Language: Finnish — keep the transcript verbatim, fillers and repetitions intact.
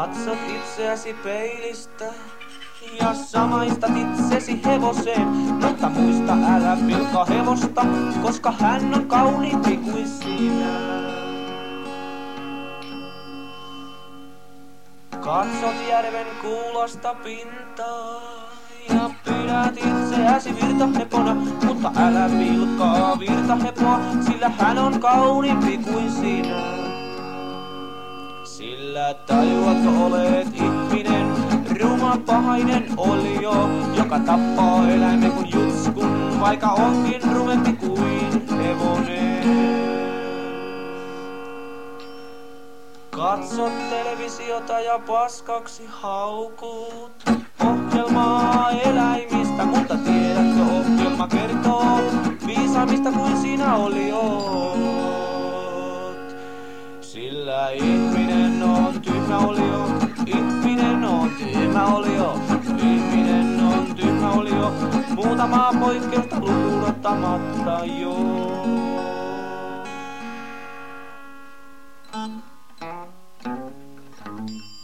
Katsot itseäsi peilistä ja samaistat itsesi hevoseen, mutta muista älä pilkkaa hevosta, koska hän on kauniimpi kuin sinä. Katsot järven kuulosta pintaa ja pidät itseäsi virtahepona, mutta älä pilkkaa virtahepoa, sillä hän on kauniimpi kuin sinä. Sillä tajuatko olet ihminen, ruma pahainen olio, joka tappaa eläimen kuin jutskun, vaikka onkin rumempi kuin hevonen. Katsot televisiota ja paskaksi haukut ohjelmaa eläimistä, mutta tiedätkö ohjelma kertoo viisaammista kuin sinä oliot. Sillä ihminen on tyhmä olio, ihminen on tyhmä olio, ihminen on tyhmä olio, muutamaa poikkeusta lukuun ottamatta joo.